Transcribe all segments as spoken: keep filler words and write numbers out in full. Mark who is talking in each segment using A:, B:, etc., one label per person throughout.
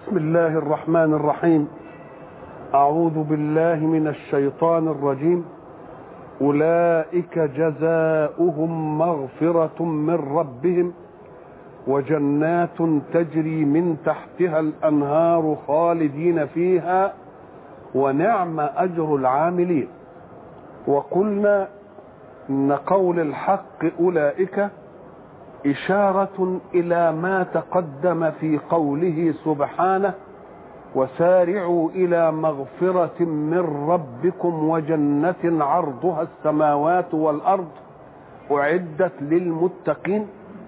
A: بسم الله الرحمن الرحيم. أعوذ بالله من الشيطان الرجيم. أولئك جزاؤهم مغفرة من ربهم وجنات تجري من تحتها الأنهار خالدين فيها ونعم أجر العاملين. وقلنا إن قول الحق أولئك إشارة إلى ما تقدم في قوله سبحانه: وسارعوا إلى مغفرة من ربكم وجنة عرضها السماوات والأرض أعدت للمتقين.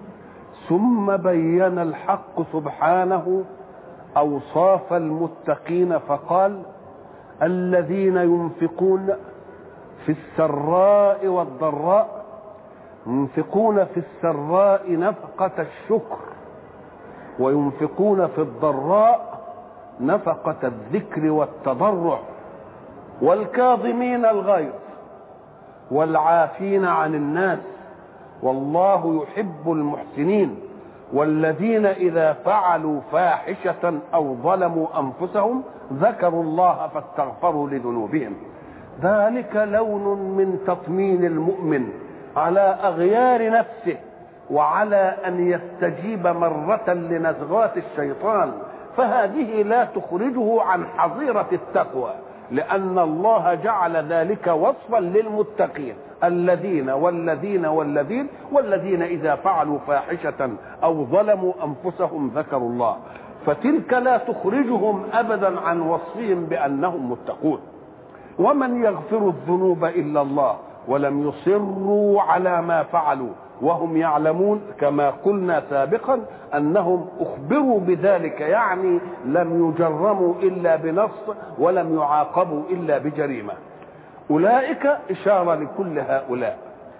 A: ثم بين الحق سبحانه أوصاف المتقين فقال: الذين ينفقون في السراء والضراء، ينفقون في السراء نفقة الشكر، وينفقون في الضراء نفقة الذكر والتضرع، والكاظمين الغيظ والعافين عن الناس والله يحب المحسنين، والذين إذا فعلوا فاحشة أو ظلموا أنفسهم ذكروا الله فاستغفروا لذنوبهم. ذلك لون من تطمين المؤمن على أغيار نفسه وعلى أن يستجيب مرة لنزغات الشيطان، فهذه لا تخرجه عن حظيرة التقوى، لأن الله جعل ذلك وصفا للمتقين: الذين والذين والذين والذين إذا فعلوا فاحشة أو ظلموا أنفسهم ذكروا الله، فتلك لا تخرجهم أبدا عن وصفهم بأنهم متقون. ومن يغفر الذنوب إلا الله ولم يصروا على ما فعلوا وهم يعلمون، كما قلنا سابقا أنهم أخبروا بذلك، يعني لم يجرموا إلا بنص ولم يعاقبوا إلا بجريمة. أولئك إشارة لكل هؤلاء.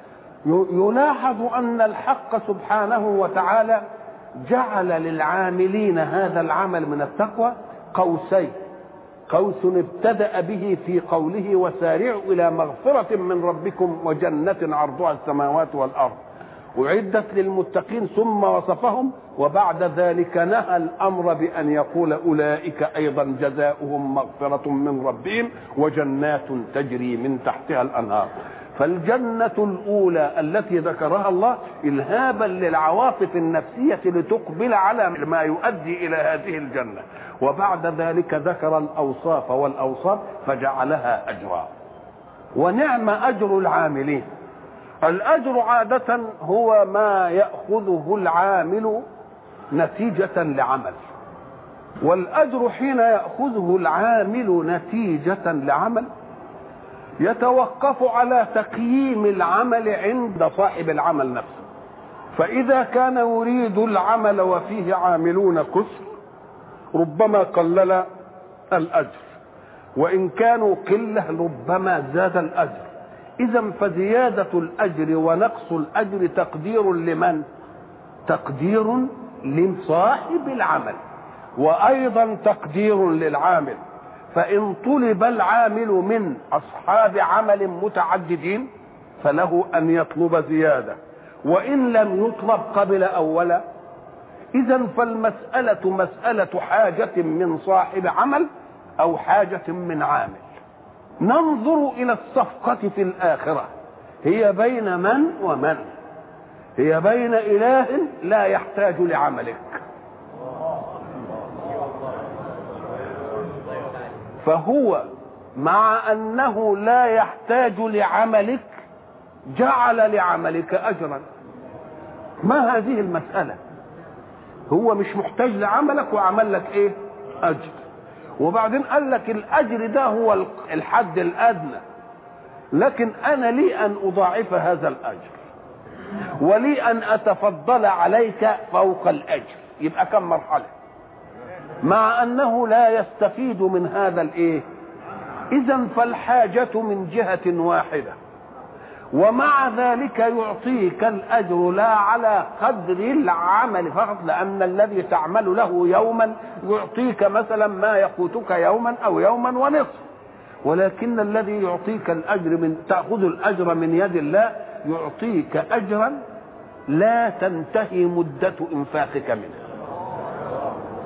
A: يلاحظ أن الحق سبحانه وتعالى جعل للعاملين هذا العمل من التقوى قوسين: قوس ابتدأ به في قوله وسارعوا إلى مغفرة من ربكم وجنة عرضها السماوات والأرض أعدت للمتقين، ثم وصفهم، وبعد ذلك نهى الأمر بأن يقول أولئك أيضا جزاؤهم مغفرة من ربهم وجنات تجري من تحتها الأنهار. فالجنة الأولى التي ذكرها الله إلهابا للعواطف النفسية لتقبل على ما يؤدي إلى هذه الجنة، وبعد ذلك ذكر الأوصاف والأوصاف فجعلها أجرا. ونعم أجر العاملين. الأجر عادة هو ما يأخذه العامل نتيجة لعمل، والأجر حين يأخذه العامل نتيجة لعمل يتوقف على تقييم العمل عند صاحب العمل نفسه. فإذا كان يريد العمل وفيه عاملون كثر ربما قلل الأجر، وإن كانوا قلة ربما زاد الأجر. إذا فزيادة الأجر ونقص الأجر تقدير لمن؟ تقدير لصاحب العمل، وأيضا تقدير للعامل. فإن طلب العامل من أصحاب عمل متعددين فله أن يطلب زيادة، وإن لم يطلب قبل أولا. إذا فالمسألة مسألة حاجة من صاحب عمل أو حاجة من عامل. ننظر إلى الصفقة في الآخرة، هي بين من ومن؟ هي بين إله لا يحتاج لعملك، فهو مع أنه لا يحتاج لعملك جعل لعملك أجرا. ما هذه المسألة؟ هو مش محتاج لعملك وعمل لك إيه؟ أجر. وبعدين قال لك الأجر ده هو الحد الأدنى، لكن أنا لي أن أضاعف هذا الأجر ولي أن أتفضل عليك فوق الأجر. يبقى كم مرحلة؟ مع أنه لا يستفيد من هذا الإيه؟ إذن فالحاجة من جهة واحدة، ومع ذلك يعطيك الأجر لا على قدر العمل فقط، لأن الذي تعمل له يوما يعطيك مثلا ما يقوتك يوما أو يوما ونصف، ولكن الذي يعطيك الأجر من تأخذ الأجر من يد الله يعطيك أجرا لا تنتهي مدة إنفاقك منه.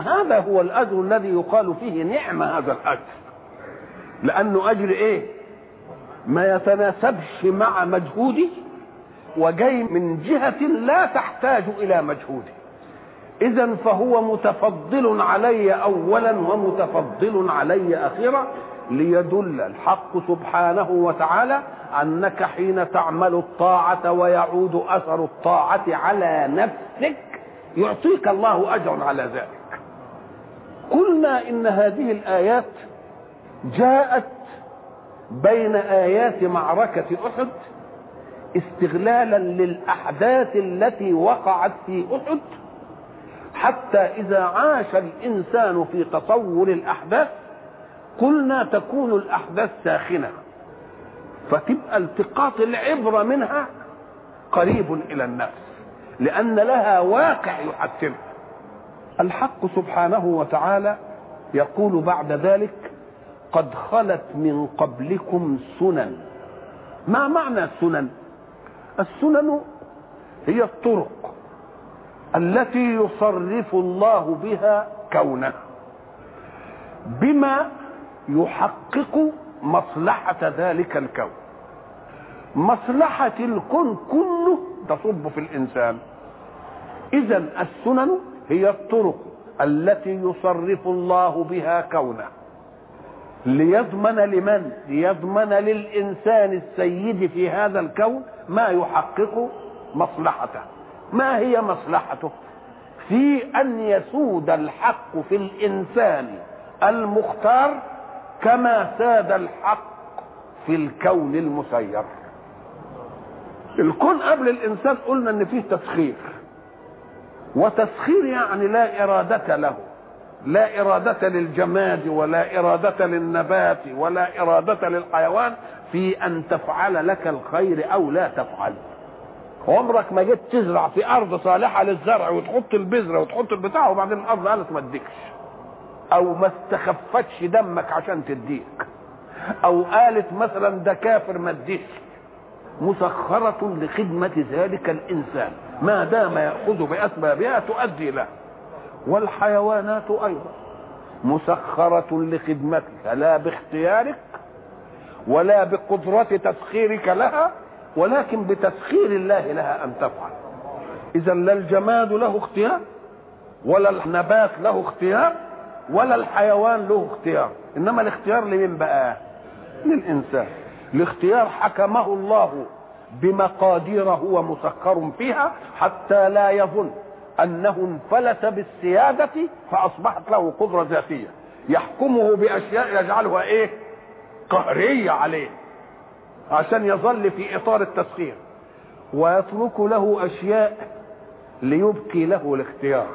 A: هذا هو الأجر الذي يقال فيه نعم هذا الأجر، لأنه أجر إيه؟ ما يتناسبش مع مجهودي، وجاي من جهة لا تحتاج إلى مجهودي. إذن فهو متفضل علي أولا ومتفضل علي أخيرا، ليدل الحق سبحانه وتعالى أنك حين تعمل الطاعة ويعود أثر الطاعة على نفسك يعطيك الله أجر على ذلك. قلنا إن هذه الآيات جاءت بين آيات معركة أحد استغلالا للأحداث التي وقعت في أحد، حتى إذا عاش الإنسان في تصور الأحداث قلنا تكون الأحداث ساخنة، فتبقى التقاط العبرة منها قريب إلى النفس لأن لها واقع يحتمها. الحق سبحانه وتعالى يقول بعد ذلك: قد خلت من قبلكم سنن. ما معنى السنن؟ السنن هي الطرق التي يصرف الله بها كونه بما يحقق مصلحة ذلك الكون. مصلحة الكون كله تصب في الإنسان. إذن السنن هي الطرق التي يصرف الله بها كونه ليضمن لمن؟ ليضمن للإنسان السيد في هذا الكون ما يحقق مصلحته. ما هي مصلحته؟ في أن يسود الحق في الإنسان المختار كما ساد الحق في الكون المسير. الكون قبل الإنسان قلنا إن فيه تسخير، وتسخير يعني لا إرادة له، لا إرادة للجماد ولا إرادة للنبات ولا إرادة للحيوان في أن تفعل لك الخير أو لا تفعل. عمرك ما جيت تزرع في أرض صالحة للزرع وتحط البذرة وتحط البتاع وبعدين الأرض قالت ما تديكش، أو ما استخفتش دمك عشان تديك، أو قالت مثلا ده كافر ما تديش. مسخرة لخدمة ذلك الإنسان ما دام يأخذ بأسبابها تؤدي له. والحيوانات أيضا مسخرة لخدمتك لا باختيارك ولا بقدرة تسخيرك لها، ولكن بتسخير الله لها أن تفعل. إذا لا الجماد له اختيار ولا النبات له اختيار ولا الحيوان له اختيار، إنما الاختيار لمن بقى؟ للإنسان. الاختيار حكمه الله بمقادير هو مسخر فيها حتى لا يظن أنه انفلت بالسيادة فأصبحت له قدرة ذاتية يحكمه بأشياء يجعلها إيه؟ قهرية عليه عشان يظل في إطار التسخير، ويترك له أشياء ليبقي له الاختيار.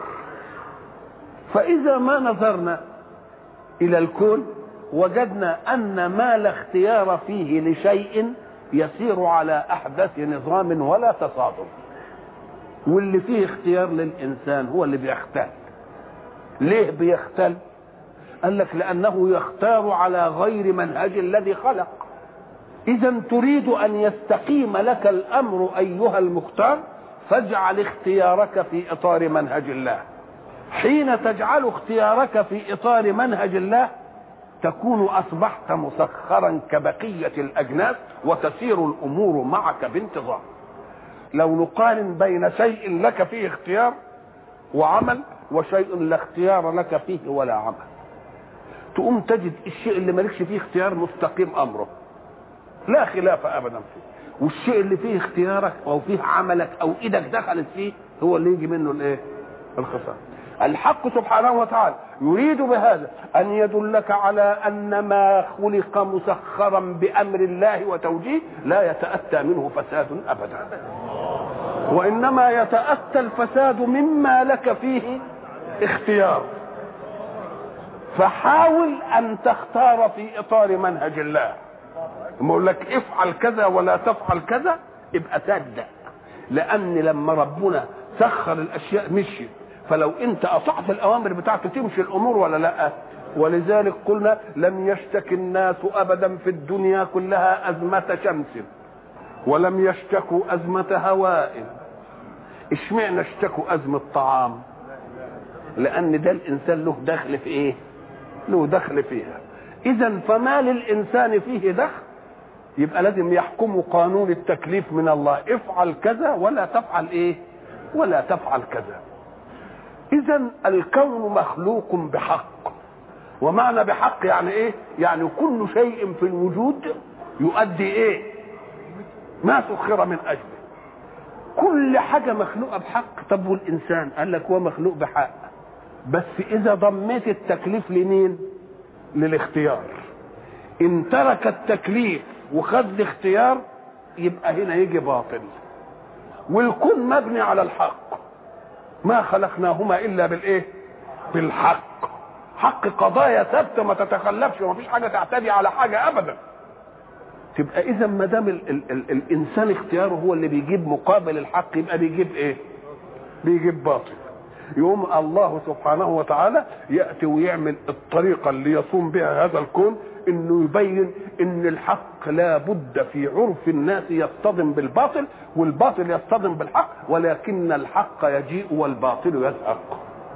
A: فإذا ما نظرنا إلى الكون وجدنا أن ما لا اختيار فيه لشيء يسير على أحدث نظام ولا تصادم، واللي فيه اختيار للإنسان هو اللي بيختل. ليه بيختل؟ قال لك لأنه يختار على غير منهج الذي خلق. إذا تريد أن يستقيم لك الأمر أيها المختار فاجعل اختيارك في إطار منهج الله. حين تجعل اختيارك في إطار منهج الله تكون أصبحت مسخرا كبقية الأجناس وتسير الأمور معك بانتظام. لو نقارن بين شيء لك فيه اختيار وعمل وشيء لا اختيار لك فيه ولا عمل، تقوم تجد الشيء اللي مالكش فيه اختيار مستقيم أمره لا خلاف أبدا فيه، والشيء اللي فيه اختيارك أو فيه عملك أو إيدك دخلت فيه هو اللي يجي منه الايه؟ الخسارة. الحق سبحانه وتعالى يريد بهذا أن يدلك على أن ما خلق مسخرا بأمر الله وتوجيه لا يتأتى منه فساد أبدا، وإنما يتأتى الفساد مما لك فيه اختيار. فحاول أن تختار في إطار منهج الله. ما يقول لك افعل كذا ولا تفعل كذا ابقى صدق، لأن لما ربنا سخر الأشياء مشي، فلو انت اطعت الاوامر بتاعته تمشي الامور ولا لا؟ ولذلك قلنا لم يشتكي الناس ابدا في الدنيا كلها ازمة شمس ولم يشتكوا ازمة هواء. اشمعنى اشتكوا ازمة طعام؟ لان ده الانسان له دخل في ايه؟ له دخل فيها. اذا فما للانسان فيه دخل يبقى لازم يحكم قانون التكليف من الله، افعل كذا ولا تفعل ايه؟ ولا تفعل كذا. اذا الكون مخلوق بحق، ومعنى بحق يعني ايه؟ يعني كل شيء في الوجود يؤدي ايه؟ ما سخر من اجله. كل حاجة مخلوقة بحق. طب والانسان؟ قال لك هو مخلوق بحق، بس اذا ضميت التكليف لمين؟ للاختيار. ان ترك التكليف وخد الاختيار يبقى هنا يجي باطل. والكون مبني على الحق، ما خلقناهما الا بالايه؟ بالحق. حق قضايا ثابته ما تتخلفش، وما فيش حاجه تعتدي على حاجه ابدا. تبقى اذا ما دام ال- ال- ال- الانسان اختياره هو اللي بيجيب مقابل الحق، يبقى بيجيب ايه؟ بيجيب باطل. يقوم الله سبحانه وتعالى ياتي ويعمل الطريقه اللي يصوم بها هذا الكون، انه يبين ان الحق لا بد في عرف الناس يصطدم بالباطل، والباطل يصطدم بالحق، ولكن الحق يجيء والباطل يزهق.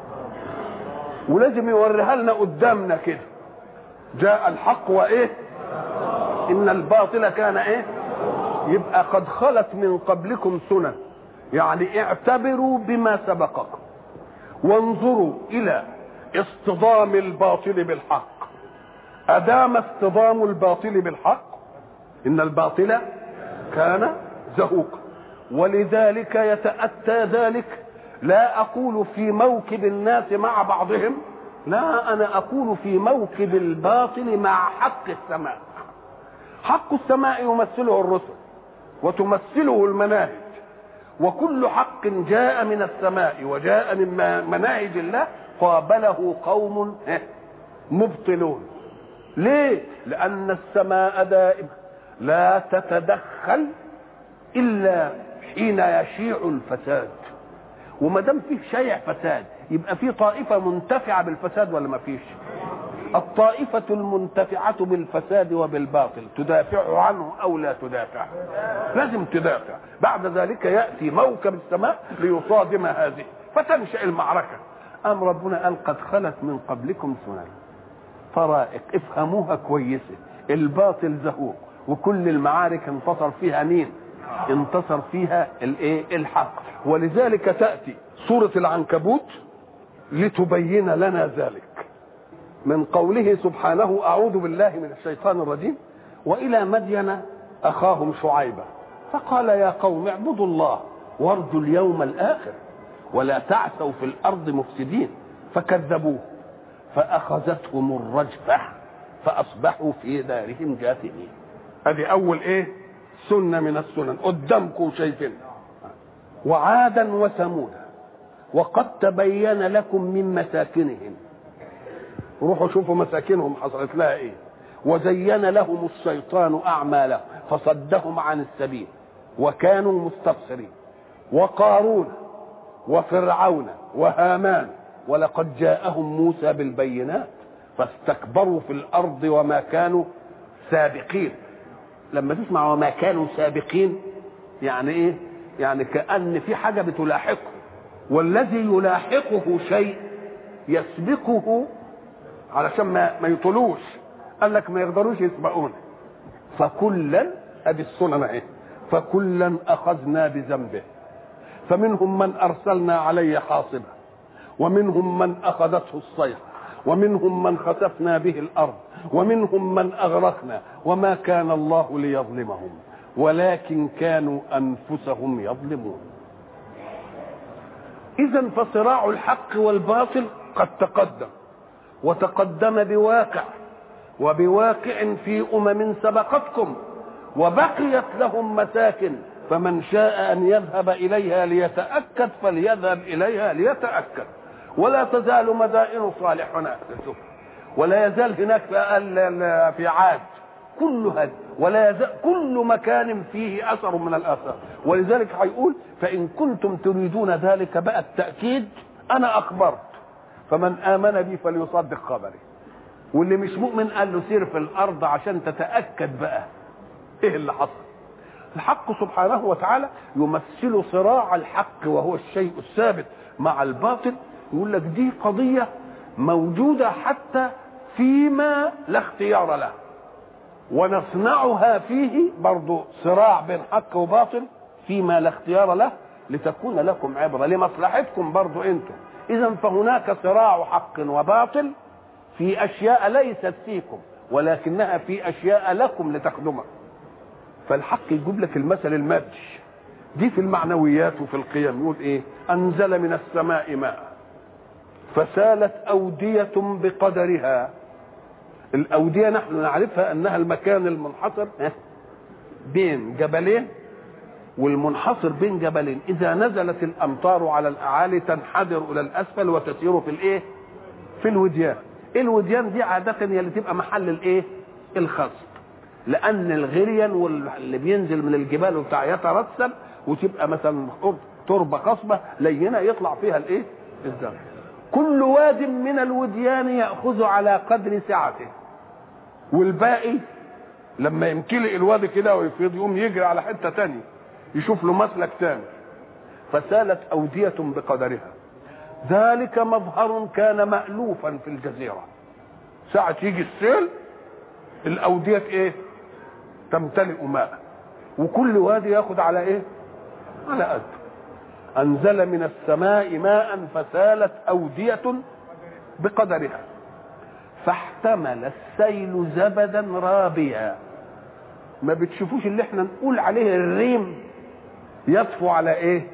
A: ولازم يوريها لنا قدامنا كده، جاء الحق وايه؟ ان الباطل كان ايه؟ يبقى قد خلت من قبلكم سنن، يعني اعتبروا بما سبقكم وانظروا الى اصطدام الباطل بالحق. ادام اصطدام الباطل بالحق ان الباطل كان زهوقا، ولذلك يتأتى ذلك. لا اقول في موكب الناس مع بعضهم، لا، انا اقول في موكب الباطل مع حق السماء. حق السماء يمثله الرسل وتمثله المناهج، وكل حق جاء من السماء وجاء من مناهج الله قابله قوم مبطلون. ليه؟ لأن السماء دائما لا تتدخل إلا حين يشيع الفساد، وما دام فيه شيع فساد يبقى في طائفة منتفعة بالفساد ولا ما فيش؟ الطائفة المنتفعة بالفساد وبالباطل تدافع عنه أو لا تدافع؟ لازم تدافع. بعد ذلك يأتي موكب السماء ليصادم هذه فتنشأ المعركة. أم ربنا قال قد خلت من قبلكم سنن طرائق، افهموها كويسة. الباطل زهوق، وكل المعارك انتصر فيها مين؟ انتصر فيها الايه؟ الحق. ولذلك تأتي سورة العنكبوت لتبين لنا ذلك، من قوله سبحانه أعوذ بالله من الشيطان الرجيم: وإلى مدين أخاهم شعيبا فقال يا قوم اعبدوا الله وارجوا اليوم الآخر ولا تعثوا في الأرض مفسدين فكذبوه فأخذتهم الرجفة فأصبحوا في دارهم جاثمين. هذه أول إيه؟ سنة من السنن قدامكم شايفين. وعادا وثمودا وقد تبين لكم من مساكنهم، روحوا شوفوا مساكنهم حصلت لها ايه. وزين لهم الشيطان اعمالهم فصدهم عن السبيل وكانوا مستبصرين. وقارون وفرعون وهامان ولقد جاءهم موسى بالبينات فاستكبروا في الارض وما كانوا سابقين. لما تسمع وما كانوا سابقين يعني ايه؟ يعني كأن في حاجة بتلاحقه، والذي يلاحقه شيء يسبقه علشان ما ما يطولوش. قال لك ما يقدروش يسبقونه. فكلا ادي السنن اهي، فكلا اخذنا بذنبه فمنهم من ارسلنا عليه حاصبا ومنهم من اخذته الصيحه ومنهم من خسفنا به الارض ومنهم من اغرقنا وما كان الله ليظلمهم ولكن كانوا انفسهم يظلمون. اذا فصراع الحق والباطل قد تقدم، وتقدم بواقع وبواقع في أمم سبقتكم، وبقيت لهم مساكن، فمن شاء أن يذهب إليها ليتأكد فليذهب إليها ليتأكد. ولا تزال مدائن صالح هناك، ولا يزال هناك في عاد، كل هذا ولا يزال كل مكان فيه أثر من الآثار. ولذلك هيقول فإن كنتم تريدون ذلك بقى التأكيد أنا أخبرت، فمن آمن بي فليصدق خبري. واللي مش مؤمن قال له سير في الأرض عشان تتأكد بقى إيه اللي حصل. الحق سبحانه وتعالى يمثل صراع الحق وهو الشيء الثابت مع الباطل يقول لك دي قضية موجودة حتى فيما لا اختيار له، ونصنعها فيه برضو صراع بين حق وباطل فيما لا اختيار له لتكون لكم عبرة لمصلحتكم برضو انتم. اذا فهناك صراع حق وباطل في اشياء ليست فيكم ولكنها في اشياء لكم لتخدمها. فالحق يجيب لك المثل المادي دي في المعنويات وفي القيم. يقول ايه؟ انزل من السماء ماء فسالت اودية بقدرها. الاودية نحن نعرفها انها المكان المنحصر بين جبلين، والمنحصر بين جبلين اذا نزلت الامطار على الاعالي تنحدر الى الاسفل وتسير في الايه؟ في الوديان. الوديان دي عادة هي اللي تبقى محل الايه؟ الخصب، لان الغريان واللي بينزل من الجبال وبتاع يترسب وتبقى مثلا تربه خصبه لينه يطلع فيها الايه؟ الزرع. كل واد من الوديان ياخذ على قدر سعته، والباقي لما يمتلئ الوادي كده ويفيض يقوم يجري على حته ثانيه يشوف له مسلك ثاني. فسالت اوديه بقدرها. ذلك مظهر كان مألوفا في الجزيره. ساعه يجي السيل الاوديه ايه؟ تمتلئ ماء، وكل وادي ياخذ على ايه؟ على قد. انزل من السماء ماء فسالت اوديه بقدرها فاحتمل السيل زبدا رابيا. ما بتشوفوش اللي احنا نقول عليه الريم يطفو على ايه؟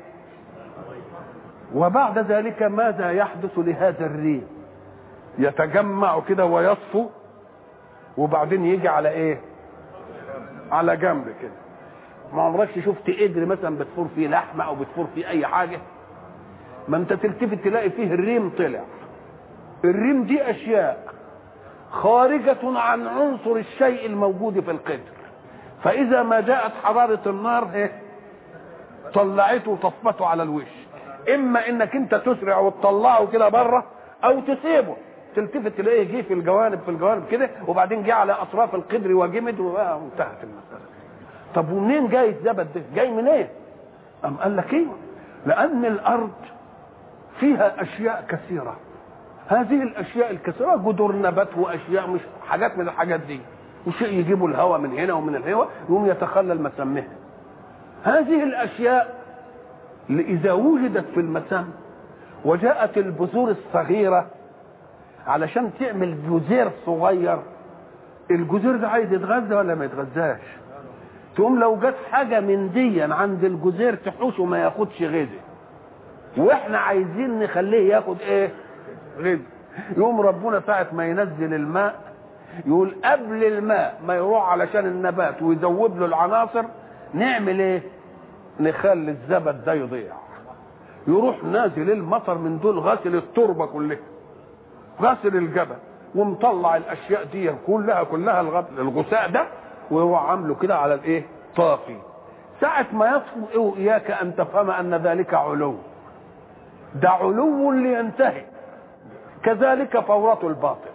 A: وبعد ذلك ماذا يحدث لهذا الريم؟ يتجمع كده ويطفو وبعدين يجي على ايه؟ على جنب كده. ما عمرك شفت قدر مثلا بتفور فيه لحمه او بتفور فيه اي حاجه؟ ما انت تلتفت تلاقي فيه الريم طلع. الريم دي اشياء خارجه عن عنصر الشيء الموجود في القدر، فاذا ما جاءت حراره النار ايه؟ طلعته وطفته على الوش. اما انك انت تسرع وتطلعه كده بره او تسيبه، تلتفت تلاقيه جه في الجوانب في الجوانب كده وبعدين جه على اطراف القدر وجمد وانتهت المساله. طب ومنين جاي الزبد ده؟ جاي منين؟ إيه؟ أم قال لك ايه؟ لأن الأرض فيها أشياء كثيرة. هذه الأشياء الكثيرة جذور نبات وأشياء مش حاجات من الحاجات دي، وشيء يجيبوا الهواء من هنا ومن الهواء يقوم يتخلل مسامها. هذه الأشياء إذا وجدت في المسام وجاءت البذور الصغيرة علشان تعمل جزير صغير، الجزير ده عايز يتغذى ولا ما يتغذاش؟ تقوم لو جت حاجه من دي عند الجزير تحوش وما ياخدش غذاء، واحنا عايزين نخليه ياخد ايه؟ غذاء. يقوم ربنا ساعه ما ينزل الماء يقول قبل الماء ما يروح علشان النبات ويذوب له العناصر نعمل ايه؟ نخلي الزبد ده يضيع. يروح نازل المطر من دول غسل التربه كلها، غسل الجبل ومطلع الاشياء دي كلها كلها الغثاء ده وهو عامله كده على الايه؟ طافي. ساعة ما يطفو اياك ان تفهم ان ذلك علو، ده علو لينتهي. كذلك فورة الباطل.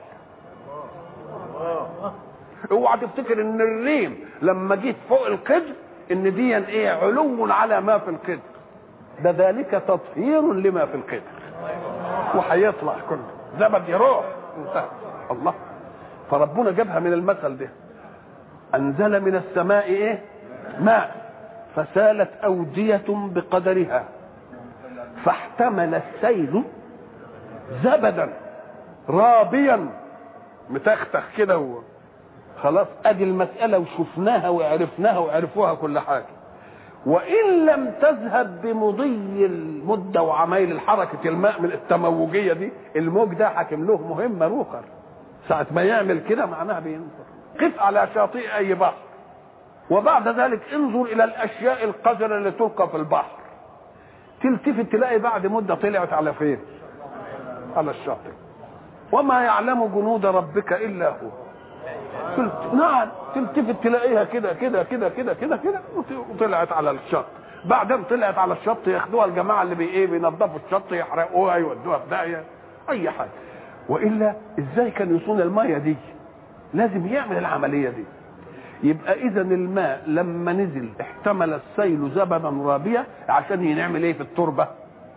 A: اوعى تفتكر ان الريم لما جيت فوق القدر ان دي ايه؟ علو على ما في القدر، ده ذلك تطهير لما في القدر وهيطلع كله زبد يروح انتهى. الله. فربنا جابها من المثل ده. أنزل من السماء إيه؟ ماء فسالت أودية بقدرها فاحتمل السيل زبدا رابيا متختخ كده. خلاص ادي المسألة وشفناها وعرفناها وعرفوها كل حاجة. وإن لم تذهب بمضي المدة وعمايل الحركة الماء من التموجية دي، الموج ده حاكم له مهمة روخر. ساعة ما يعمل كده معناها بينظر. قف على شاطئ أي بحر وبعد ذلك انظر إلى الأشياء القذرة اللي تلقى في البحر، تلتفت تلاقي بعد مدة طلعت على فين؟ على الشاطئ. وما يعلم جنود ربك إلا هو. نعم تلتفت تلاقيها كده كده كده كده كده كده وطلعت على الشط. بعدين طلعت على الشط ياخدوها الجماعة اللي بي ايه بينظفوا الشط يحرقوها يودوها في داهية أي حاجة. وإلا إزاي كان يصون المية دي؟ لازم يعمل العملية دي. يبقى إذا الماء لما نزل احتمل السيل زبدا رابيا عشان ينعمل ايه في التربة؟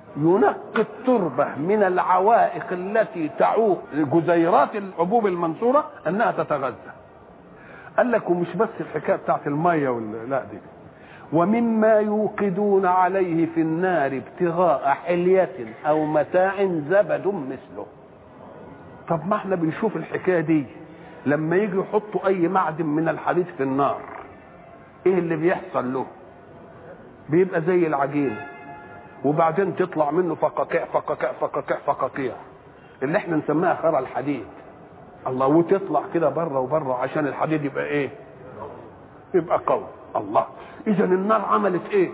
A: ينقي التربة من العوائق التي تعوق جزيرات الحبوب المنصورة انها تتغذى. قال لك ومش بس الحكاية بتاعت المية وال... لا دي ومما يوقدون عليه في النار ابتغاء حلية او متاع زبد مثله. طب ما احنا بنشوف الحكاية دي لما يجي يحطوا اي معدن من الحديد في النار ايه اللي بيحصل له؟ بيبقى زي العجين وبعدين تطلع منه فقاقيع فقاقيع فقاقيع فقاقيع اللي احنا نسميها خرى الحديد. الله، وتطلع كده بره وبره عشان الحديد يبقى ايه؟ يبقى قوي. الله، اذا النار عملت ايه؟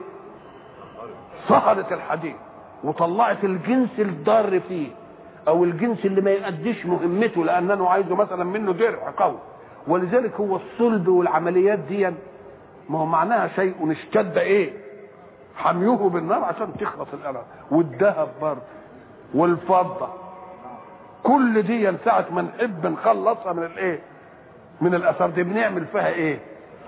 A: صهرت الحديد وطلعت الجنس الضار فيه او الجنس اللي ما يؤديش مهمته لانه عايزه مثلا منه درع قوي. ولذلك هو الصلب والعمليات دي ما هو معناها شيء اشتد ايه؟ حميوه بالنار عشان تخلص الارض. والذهب برضه والفضه كل دي ساعه ما نحب نخلصها من الايه؟ من الاثار دي بنعمل فيها ايه؟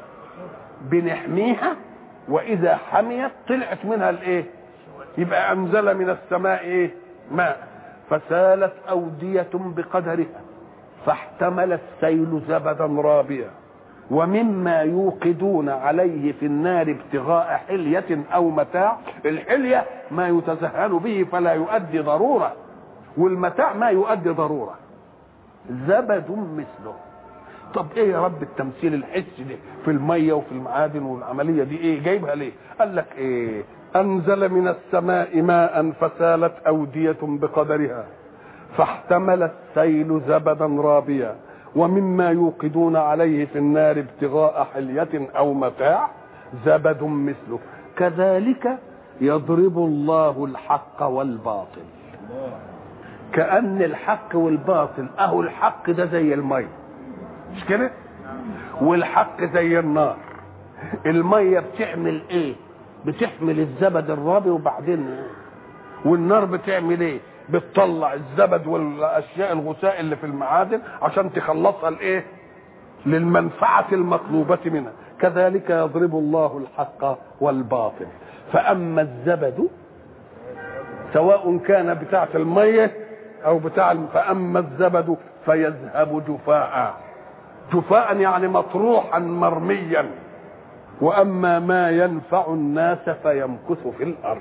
A: بنحميها، واذا حميت طلعت منها الايه؟ يبقى انزل من السماء ايه؟ ماء فسالت اوديه بقدرها فاحتمل السيل زبدا رابيا ومما يوقدون عليه في النار ابتغاء حلية او متاع. الحلية ما يتسهل به فلا يؤدي ضرورة، والمتاع ما يؤدي ضرورة. زبد مثله. طب ايه يا رب التمثيل الحسي ده في المية وفي المعادن والعملية دي ايه جايبها ليه؟ قال لك ايه؟ انزل من السماء ماء فسالت اودية بقدرها فاحتمل السيل زبدا رابيا ومما يوقدون عليه في النار ابتغاء حلية او متاع زبد مثله كذلك يضرب الله الحق والباطل. كأن الحق والباطل اهو الحق ده زي المية مش كده؟ والحق زي النار. المية بتعمل ايه؟ بتحمل الزبد الرابي وبعدين والنار بتعمل ايه؟ بتطلع الزبد والاشياء الغثاء اللي في المعادن عشان تخلصها لايه؟ للمنفعه المطلوبه منها. كذلك يضرب الله الحق والباطل. فاما الزبد سواء كان بتاعه الميه او بتاع الم... فاما الزبد فيذهب جفاء. جفاء يعني مطروحا مرميا. واما ما ينفع الناس فيمكث في الارض.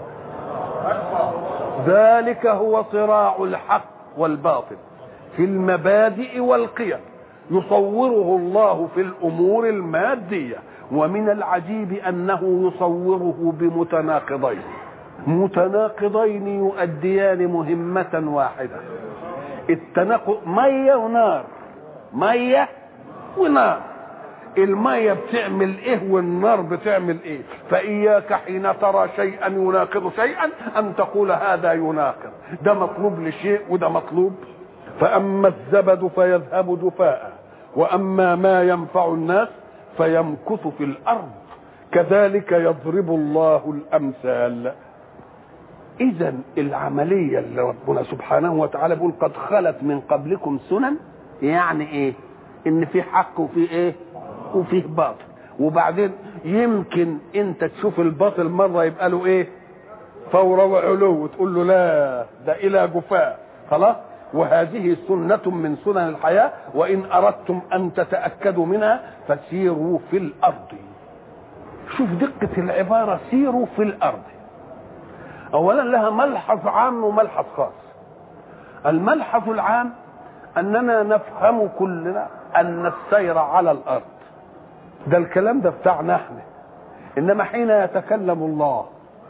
A: ذلك هو صراع الحق والباطل في المبادئ والقيم يصوره الله في الامور الماديه. ومن العجيب انه يصوره بمتناقضين متناقضين يؤديان مهمه واحده. التناقض ميه ونار، ميه ونار. الميه بتعمل ايه والنار بتعمل ايه؟ فاياك حين ترى شيئا يناقض شيئا ان تقول هذا يناقض، ده مطلوب لشيء وده مطلوب. فاما الزبد فيذهب جفاء واما ما ينفع الناس فيمكث في الارض كذلك يضرب الله الامثال. اذا العمليه اللي ربنا سبحانه وتعالى بيقول قد خلت من قبلكم سنن، يعني ايه؟ ان في حق وفي ايه؟ وفيه باطل. وبعدين يمكن انت تشوف الباطل مره يبقى له ايه؟ فوره وعلو وتقول له لا ده الى جفاء خلاص. وهذه سنه من سنن الحياه وان اردتم ان تتاكدوا منها فسيروا في الارض. شوف دقه العباره، سيروا في الارض. اولا لها ملحظ عام وملحظ خاص. الملحظ العام اننا نفهم كلنا ان السير على الارض ده الكلام ده بتاعنا احنا، انما حين يتكلم الله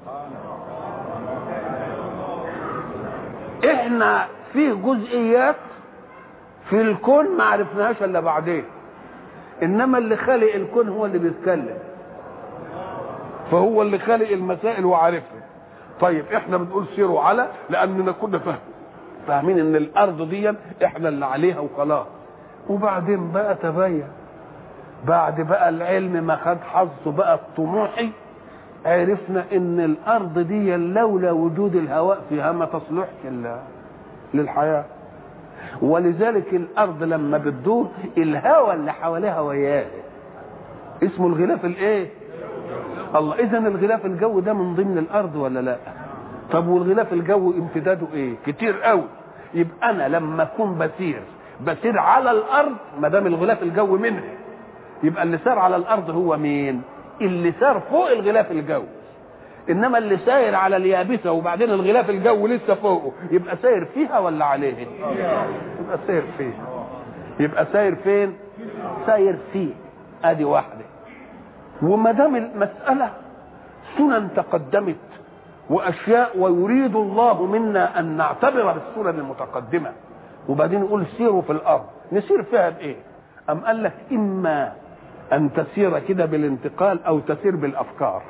A: احنا فيه جزئيات في الكون ما عرفناهاش الا بعدين، انما اللي خالق الكون هو اللي بيتكلم، فهو اللي خالق المسائل وعارفها. طيب احنا بنقول سيروا على لاننا كنا فاهم فاهمين ان الارض دي احنا اللي عليها وخلاص. وبعدين بقى تبين بعد بقى العلم ما خد حظه بقى الطموحي، عرفنا ان الارض دي لولا وجود الهواء فيها ما تصلحش للحياه. ولذلك الارض لما بتدور الهواء اللي حواليها وياه اسمه الغلاف الايه؟ الله. اذا الغلاف الجو ده من ضمن الارض ولا لا؟ طب والغلاف الجوي امتداده ايه؟ كتير قوي. يبقى انا لما اكون بسير بسير على الارض ما دام الغلاف الجوي منها، يبقى اللي سار على الارض هو مين؟ اللي سار فوق الغلاف الجوي. انما اللي ساير على اليابسه وبعدين الغلاف الجوي لسه فوقه، يبقى ساير فيها ولا عليه؟ يبقى ساير فيها. يبقى ساير فين؟ ساير فيه. ادي واحده. وما دام المساله سنن تقدمت واشياء، ويريد الله منا ان نعتبر بالسنن المتقدمه، وبعدين يقول سيروا في الارض، نسير فيها بايه؟ ام قال لك اما ان تسير كده بالانتقال او تسير بالافكار.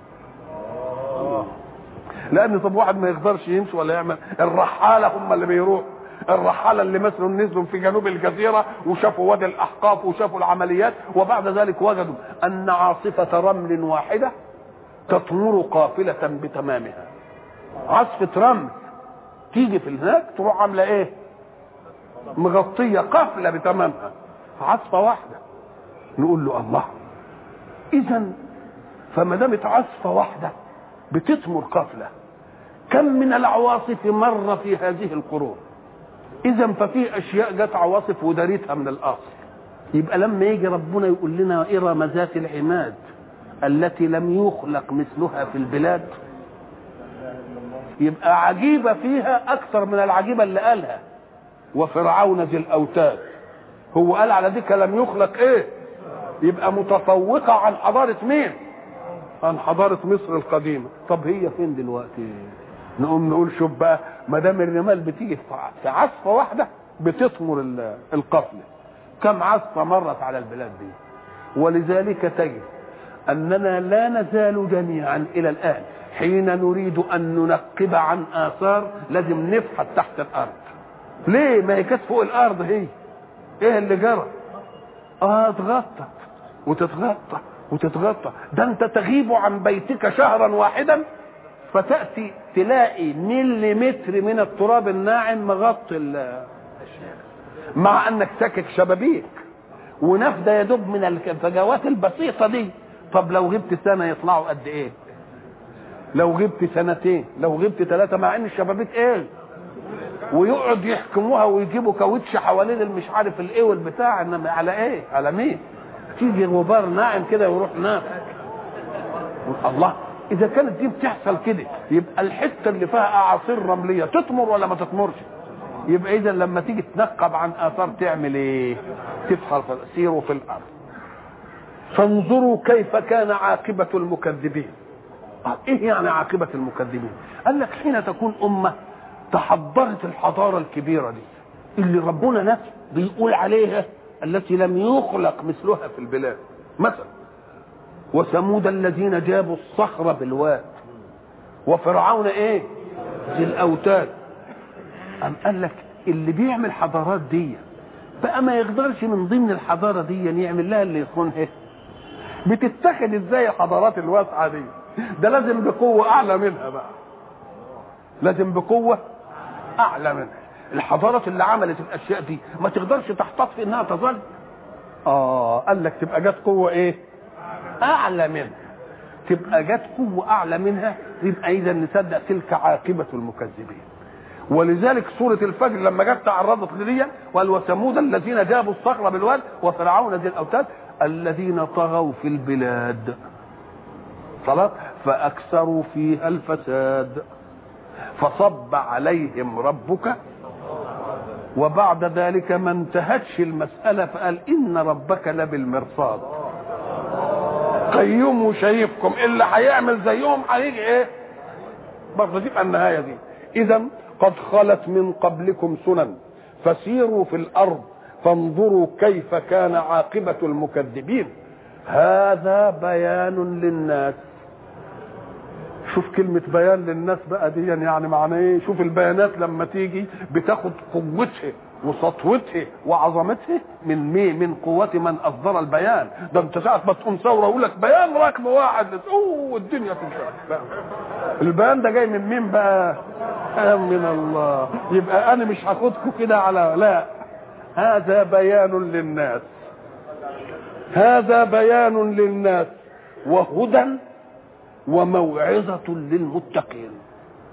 A: لان طب واحد ما يقدرش يمشي ولا يعمل، الرحاله هم اللي بيروحوا، الرحاله اللي مثلا نزلوا في جنوب الجزيره وشافوا وادي الاحقاف وشافوا العمليات، وبعد ذلك وجدوا ان عاصفه رمل واحده تطمر قافله بتمامها. عاصفه رمل تيجي في هناك تروح عامله ايه؟ مغطيه قافله بتمامها، عاصفه واحده. نقول له الله، اذا فما دامت عاصفه واحده بتطمر قافله، كم من العواصف مر في هذه القرون؟ اذا ففي اشياء جت عواصف ودارتها من الاصل. يبقى لما يجي ربنا يقول لنا ارم ذات العماد التي لم يخلق مثلها في البلاد، يبقى عجيبه فيها اكثر من العجيبه اللي قالها. وفرعون ذي الاوتاد، هو قال على ديك لم يخلق ايه؟ يبقى متفوقه عن حضاره مين؟ عن حضاره مصر القديمه. طب هي فين دلوقتي؟ نقوم نقول شوف بقى، ما دام الرمال بتيجي في عصفه واحده بتطمر القفله، كم عصفه مرت على البلاد دي. ولذلك تجد اننا لا نزال جميعا الى الان حين نريد ان ننقب عن اثار لازم نفحت تحت الارض. ليه؟ ما هي كانت فوق الارض. هي ايه اللي جرى؟ اه اتغطت وتتغطى وتتغطى. ده انت تغيب عن بيتك شهرا واحدا فتاتي تلاقي مليمتر من التراب الناعم مغطي، مع انك ساكك شبابيك ونفده يدب من الفجوات البسيطه دي. طب لو غبت سنه يطلعوا قد ايه؟ لو غبت سنتين، لو غبت ثلاثه، مع ان الشبابيك ايه؟ ويقعد يحكموها ويجيبوا كاوتش حوالين المش عارف الايه والبتاع، انما على ايه؟ على مين؟ تيجي غبار ناعم كده ويروح نام. الله، اذا كانت دي بتحصل كده يبقى الحته اللي فيها اعاصير رمليه تطمر ولا ما تطمرش؟ يبقى اذا لما تيجي تنقب عن اثار تعمل ايه؟ تفحر. سيروا في الارض فانظروا كيف كان عاقبه المكذبين. ايه يعني عاقبه المكذبين؟ قال لك حين تكون امه تحضرت الحضاره الكبيره دي اللي ربنا نفسه بيقول عليها التي لم يخلق مثلها في البلاد، مثلا وثمود الذين جابوا الصخر بالواد، وفرعون ايه؟ ذي الاوتاد. أم قال لك اللي بيعمل حضارات دي بقى ما يقدرش من ضمن الحضاره دي يعمل لها اللي يخونها. بتتخذ ازاي الحضارات الواسعه دي؟ ده لازم بقوه اعلى منها بقى، لازم بقوه اعلى منها. الحضارات اللي عملت الاشياء دي ما تقدرش تحتفظ في انها تظل. اه قال لك تبقى جت قوه ايه؟ اعلى منها. تبقى جت قوه اعلى منها، يبقى اذا نصدق تلك عاقبه المكذبين. ولذلك سوره الفجر لما جت تعرضت لدي وقال وثمود الذين جابوا الصخر بالواد وفرعون ذي الاوتاد الذين طغوا في البلاد صلاة فاكثروا فيها الفساد فصب عليهم ربك. وبعد ذلك ما انتهتش المسألة فقال إن ربك لبالمرصاد، قيوم وشايفكم، اللي هيعمل زيهم هيجي ايه؟ برضه تبقى النهاية دي. إذا قد خلت من قبلكم سنن فسيروا في الأرض فانظروا كيف كان عاقبة المكذبين. هذا بيان للناس. شوف كلمة بيان للناس بقى دي يعني معنى ايه؟ شوف البيانات لما تيجي بتاخد قوتها وسطوتها وعظمتها من مين؟ من قوة من أصدر البيان. ده انت ساعة ما تقوم ثورة يقول لك بيان ركب واحد، اوه الدنيا تنشق. البيان ده جاي من مين بقى؟ من الله. يبقى انا مش هاخدكم كده على لا، هذا بيان للناس، هذا بيان للناس وهدى وموعظة للمتقين.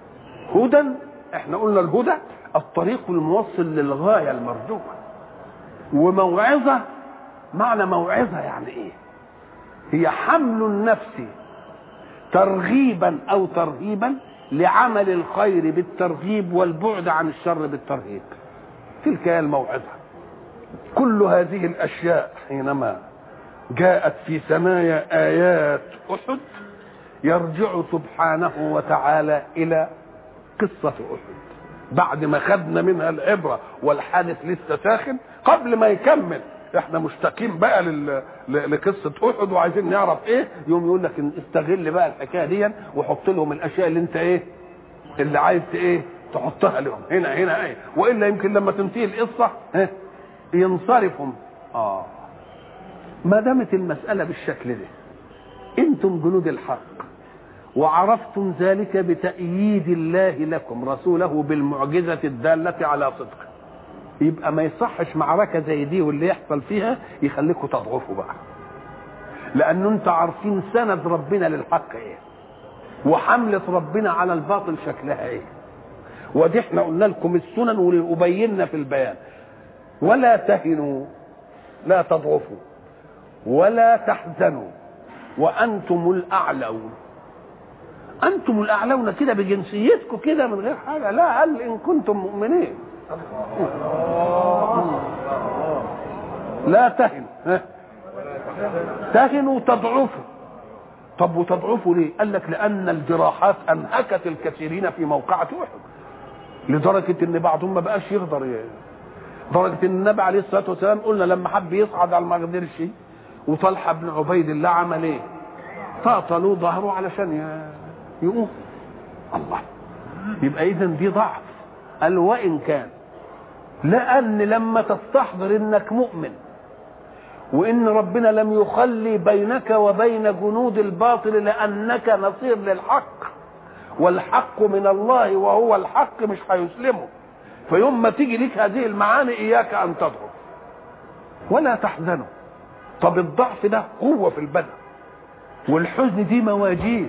A: هدى، احنا قلنا الهدى الطريق الموصل للغاية المرجوة. وموعظة، معنى موعظة يعني ايه؟ هي حمل النفس ترغيبا او ترهيبا لعمل الخير بالترغيب والبعد عن الشر بالترهيب. تلك هي الموعظة. كل هذه الاشياء حينما جاءت في ثنايا ايات احد يرجع سبحانه وتعالى الى قصة احد بعد ما خدنا منها العبرة والحادث لسه ساخن. قبل ما يكمل احنا مشتاقين بقى لل... لقصة احد وعايزين نعرف ايه، يوم يقول لك استغل بقى الحكاية دي وحط لهم الاشياء اللي انت ايه اللي عايز ايه تحطها لهم هنا هنا ايه، والا يمكن لما تنتهي القصة اه ينصرفهم. اه ما دامت المسألة بالشكل ده، انتم جنود الحق وعرفتم ذلك بتأييد الله لكم رسوله بالمعجزة الدالة على صدقه، يبقى ما يصحش معركة زي دي واللي يحصل فيها يخليكم تضعفوا بقى، لأنه انت عارفين سند ربنا للحق ايه وحملة ربنا على الباطل شكلها ايه. ودي احنا قلنا لكم السنن وبينا في البيان. ولا تهنوا، لا تضعفوا ولا تحزنوا وأنتم الأعلون. أنتم الأعلون كده بجنسيتكم كده من غير حاجة، لا، هل إن كنتم مؤمنين. لا تهنوا، تهنوا تضعفوا. طب وتضعفوا ليه؟ قال لك لأن الجراحات أنهكت الكثيرين في موقعة أحد، لدرجة إن بعضهم ما بقاش يقدر ي... درجة إن النبي عليه الصلاة والسلام قلنا لما حب يصعد على ما قدرش، وطلحة بن عبيد الله عمل إيه؟ طاطلوا ظهره علشان يقوم. الله، يبقى إذا دي ضعف. قال وإن كان، لأن لما تستحضر إنك مؤمن وإن ربنا لم يخلي بينك وبين جنود الباطل لأنك نصير للحق، والحق من الله وهو الحق مش هيسلمه، فيوم ما تيجي لك هذه المعاني إياك أن تضعف ولا تحزنوا. طب الضعف ده قوة في البدن، والحزن دي مواجيد.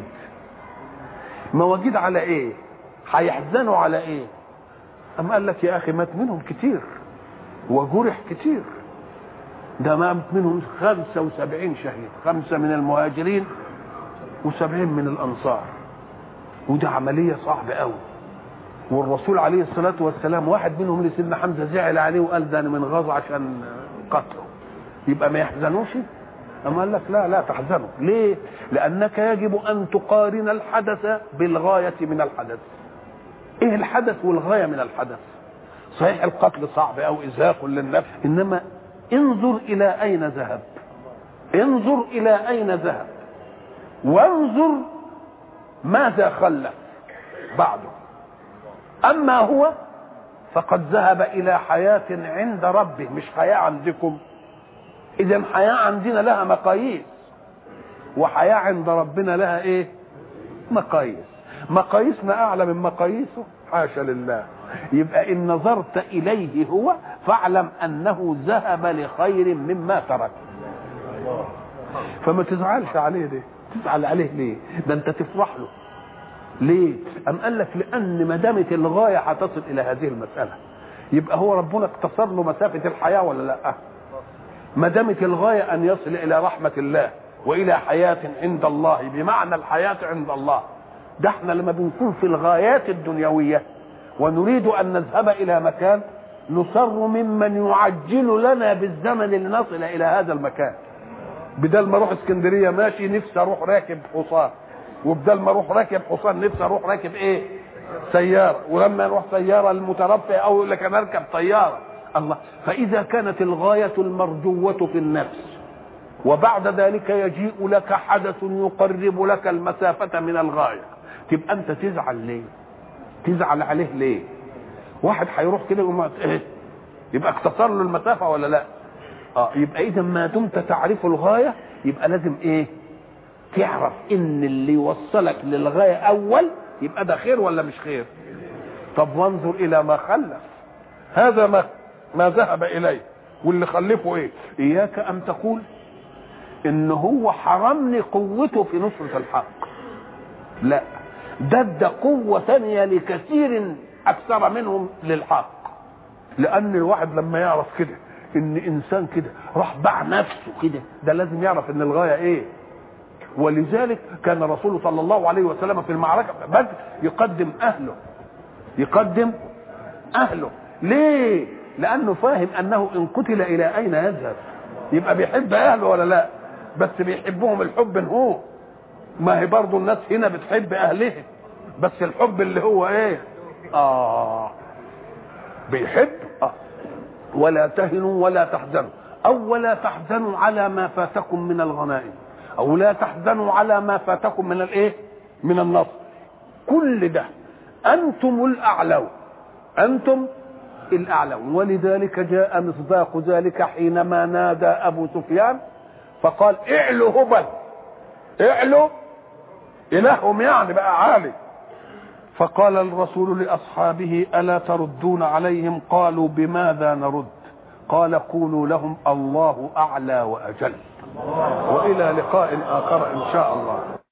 A: مواجيد على ايه؟ هيحزنوا على ايه؟ أم قال لك يا أخي مات منهم كتير وجرح كتير، ده مات منهم خمسة وسبعين شهيد، خمسة من المهاجرين وسبعين من الأنصار، وده عملية صعبة قوي. والرسول عليه الصلاة والسلام واحد منهم لسيدنا حمزة زعل عليه وقال ده أنا من غاظ عشان قتله، يبقى ما يحزنوش؟ أما قال لك لا لا تحزنوا. ليه؟ لأنك يجب أن تقارن الحدث بالغاية من الحدث. إيه الحدث والغاية من الحدث؟ صحيح القتل صعب أو إزهاق للنفس، إنما انظر إلى أين ذهب، انظر إلى أين ذهب، وانظر ماذا خلف بعده. أما هو فقد ذهب إلى حياة عند ربه، مش حياة عندكم. إذن حياة عندنا لها مقاييس، وحياة عند ربنا لها إيه؟ مقاييس. مقاييسنا أعلى من مقاييسه، حاشا لله. يبقى إن نظرت إليه هو فاعلم أنه ذهب لخير مما ترك. فما تزعلش عليه ليه؟ تزعل عليه ليه؟ ده أنت تفرح له. ليه؟ أم قال لك لأن ما دامت الغاية هتصل إلى هذه المسألة، يبقى هو ربنا اقتصر له مسافة الحياة ولا لا؟ ما دامت الغاية أن يصل إلى رحمة الله وإلى حياة عند الله، بمعنى الحياة عند الله. ده احنا لما بنكون في الغايات الدنيوية ونريد أن نذهب إلى مكان، نصر ممن يعجل لنا بالزمن لنصل إلى هذا المكان. بدل ما اروح اسكندرية ماشي نفسي اروح راكب حصان، وبدل ما اروح راكب حصان نفسي اروح راكب ايه؟ سيارة، ولما نروح سيارة المترفع او لك نركب طيارة. الله، فإذا كانت الغاية المرجوة في النفس وبعد ذلك يجيء لك حدث يقرب لك المسافة من الغاية، تبقى أنت تزعل ليه؟ تزعل عليه ليه؟ واحد هيروح كده وما إيه؟ يبقى اختصر له المسافة ولا لا؟ اه يبقى إذا ما دمت تعرف الغاية يبقى لازم إيه؟ تعرف إن اللي يوصلك للغاية أول يبقى ده خير ولا مش خير؟ طب وانظر إلى ما خلف، هذا ما ما ذهب إليه، واللي خلفه إيه؟ إياك أن تقول إن هو حرمني قوته في نصرة الحق، لا، ده ده قوة ثانية لكثير أكثر منهم للحق. لأن الواحد لما يعرف كده إن إنسان كده راح باع نفسه كده، ده لازم يعرف إن الغاية إيه. ولذلك كان الرسول صلى الله عليه وسلم في المعركة بدر يقدم أهله، يقدم أهله. ليه؟ لأنه فاهم أنه إن قتل إلى أين يذهب؟ يبقى بيحب أهله ولا لا؟ بس بيحبهم الحب هو، ما هي برضو الناس هنا بتحب أهلها، بس الحب اللي هو إيه؟ آه بيحب. آه ولا تهنوا ولا تحزنوا، أو ولا تحزنوا على ما فاتكم من الغنائم، أو لا تحزنوا على ما فاتكم من الإيه؟ من النصر. كل ده أنتم الأعلون، أنتم الأعلون. ولذلك جاء مصداق ذلك حينما نادى أبو سفيان فقال اعلوا هبل، اعلوا إلههم يعني بقى عالي. فقال الرسول لأصحابه ألا تردون عليهم؟ قالوا بماذا نرد؟ قال قولوا لهم الله أعلى وأجل. وإلى لقاء آخر إن شاء الله.